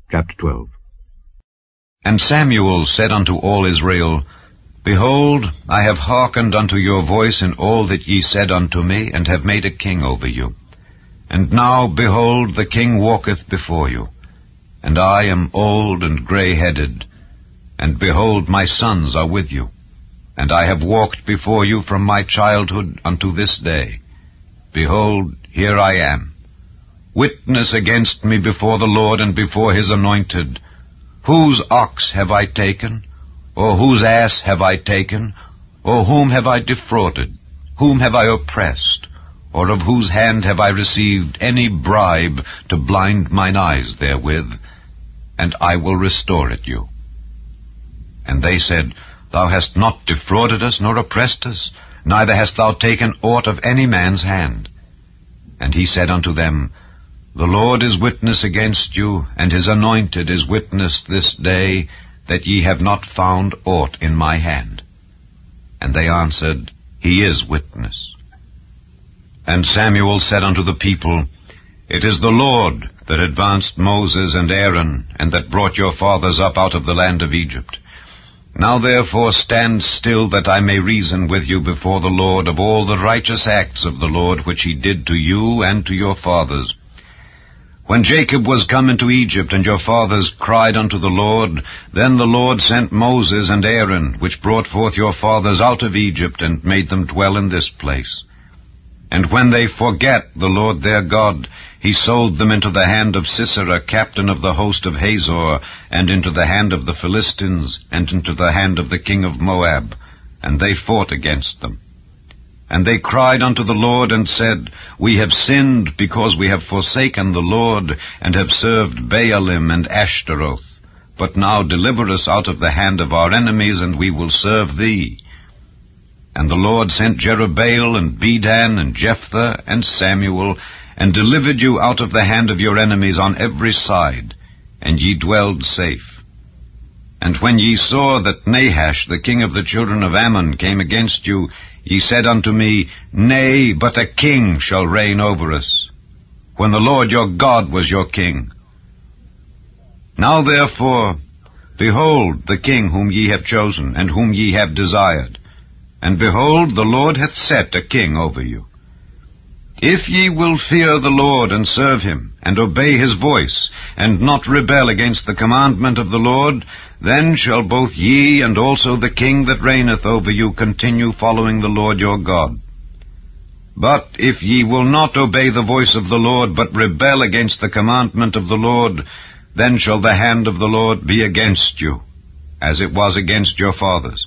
Chapter 12. And Samuel said unto all Israel, Behold, I have hearkened unto your voice in all that ye said unto me, and have made a king over you. And now, behold, the king walketh before you, and I am old and grey-headed, and behold, my sons are with you, and I have walked before you from my childhood unto this day. Behold, here I am. Witness against me before the Lord and before his anointed. Whose ox have I taken? Or whose ass have I taken? Or whom have I defrauded? Whom have I oppressed? Or of whose hand have I received any bribe to blind mine eyes therewith? And I will restore it you. And they said, Thou hast not defrauded us, nor oppressed us, neither hast thou taken aught of any man's hand. And he said unto them, The Lord is witness against you, and his anointed is witness this day, that ye have not found aught in my hand. And they answered, He is witness. And Samuel said unto the people, It is the Lord that advanced Moses and Aaron, and that brought your fathers up out of the land of Egypt. Now therefore stand still, that I may reason with you before the Lord of all the righteous acts of the Lord which he did to you and to your fathers. When Jacob was come into Egypt, and your fathers cried unto the Lord, then the Lord sent Moses and Aaron, which brought forth your fathers out of Egypt, and made them dwell in this place. And when they forgat the Lord their God, he sold them into the hand of Sisera, captain of the host of Hazor, and into the hand of the Philistines, and into the hand of the king of Moab, and they fought against them. And they cried unto the Lord, and said, We have sinned, because we have forsaken the Lord, and have served Baalim and Ashtaroth. But now deliver us out of the hand of our enemies, and we will serve thee. And the Lord sent Jerubbaal, and Bedan, and Jephthah, and Samuel, and delivered you out of the hand of your enemies on every side, and ye dwelled safe. And when ye saw that Nahash, the king of the children of Ammon, came against you, ye said unto me, Nay, but a king shall reign over us, when the Lord your God was your king. Now therefore, behold the king whom ye have chosen, and whom ye have desired. And behold, the Lord hath set a king over you. If ye will fear the Lord, and serve him, and obey his voice, and not rebel against the commandment of the Lord, then shall both ye and also the king that reigneth over you continue following the Lord your God. But if ye will not obey the voice of the Lord, but rebel against the commandment of the Lord, then shall the hand of the Lord be against you, as it was against your fathers.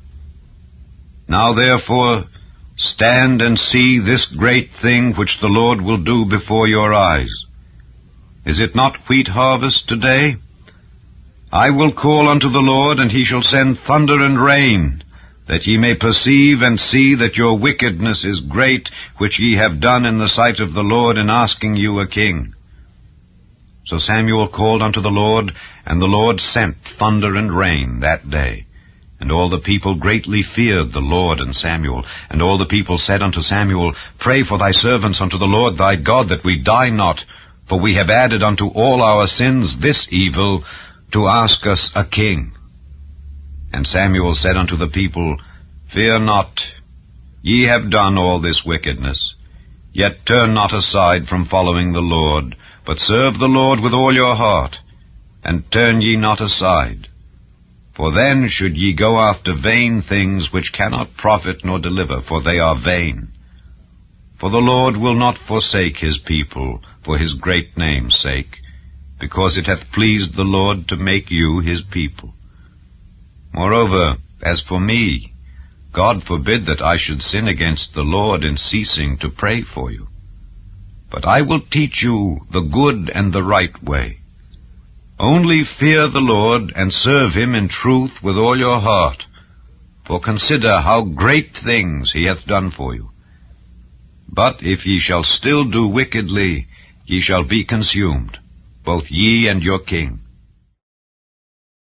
Now therefore stand and see this great thing which the Lord will do before your eyes. Is it not wheat harvest today? I will call unto the Lord, and he shall send thunder and rain, that ye may perceive and see that your wickedness is great, which ye have done in the sight of the Lord in asking you a king. So Samuel called unto the Lord, and the Lord sent thunder and rain that day. And all the people greatly feared the Lord and Samuel. And all the people said unto Samuel, Pray for thy servants unto the Lord thy God, that we die not, for we have added unto all our sins this evil, to ask us a king. And Samuel said unto the people, Fear not, ye have done all this wickedness. Yet turn not aside from following the Lord, but serve the Lord with all your heart, and turn ye not aside. For then should ye go after vain things which cannot profit nor deliver, for they are vain. For the Lord will not forsake his people for his great name's sake, because it hath pleased the Lord to make you his people. Moreover, as for me, God forbid that I should sin against the Lord in ceasing to pray for you. But I will teach you the good and the right way. Only fear the Lord, and serve him in truth with all your heart. For consider how great things he hath done for you. But if ye shall still do wickedly, ye shall be consumed, both ye and your king.